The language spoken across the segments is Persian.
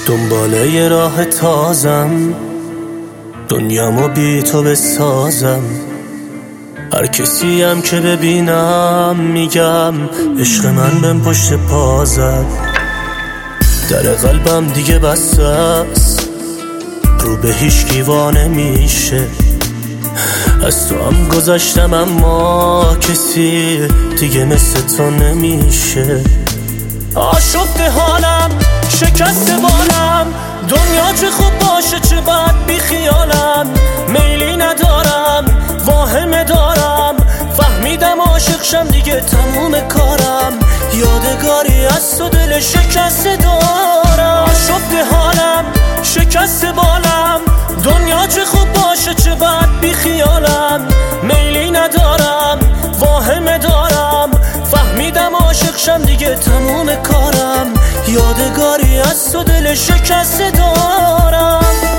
دنباله یه راه تازم، دنیامو بی تو بسازم. هر کسی هم که ببینم میگم عشق من بهم پشت پا زد. در قلبم دیگه بسته است، رو به هیچ کی نمیشه. از تو هم گذاشتم اما کسی دیگه مثل تو نمیشه. آشفته حالم، شکست بالم، دنیا چه خوب باشه چه بد بی خیالم. میلی ندارم، واهمه دارم، فهمیدم عاشق شم دیگه تموم کارم. یادگاری از تو دل شکست دارم. آشفته حالم، شکست بالم، دنیا چه خوب باشه چه بد بی خیالم. میلی ندارم، واهمه دارم، فهمیدم عاشق شم دیگه تموم کارم. یادگاری از تو دل شکست دارم.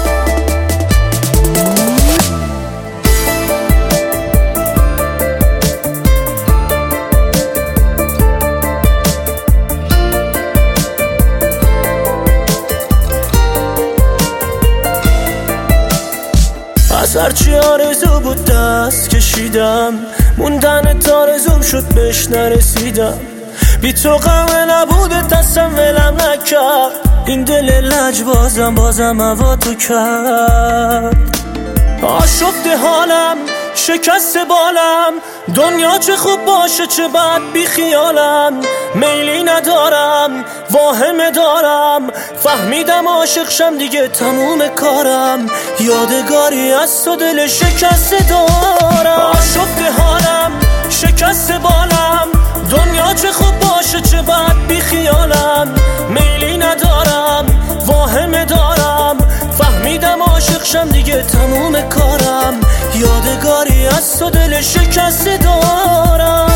از هرچی آرزو بود دست کشیدم، موندن تارزوم شد بهش نرسیدم. بی تو غمه نبوده دستم ولم نکرد، این دل لجبازم بازم هوا تو کرد. آشفته حالم، شکست بالم، دنیا چه خوب باشه چه بد بی خیالم. میلی ندارم، واهمه دارم، فهمیدم عاشق شم دیگه تموم کارم. یادگاری از تو دل شکست دارم. آشفته حالم، شکست بالم، دنیا چه خوب باشه چه بد بی خیالم. میلی ندارم، واهمه دارم، فهمیدم عاشق شم دیگه تموم کارم. یادگاری از تو دل شکست دارم.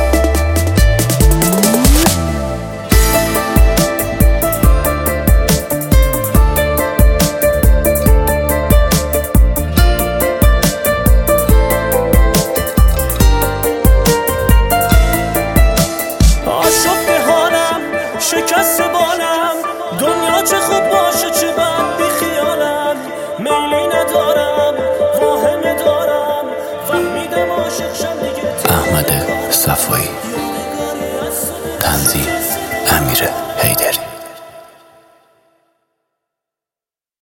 آشفته حالم، شکست بالم، دنیا چه خوب باشه چه بد بی خیالم. میلی ندارم، واهمه دارم، فهمیدم عاشق شم دیگه. احمد صفایی، تنظیم امیر حیدری.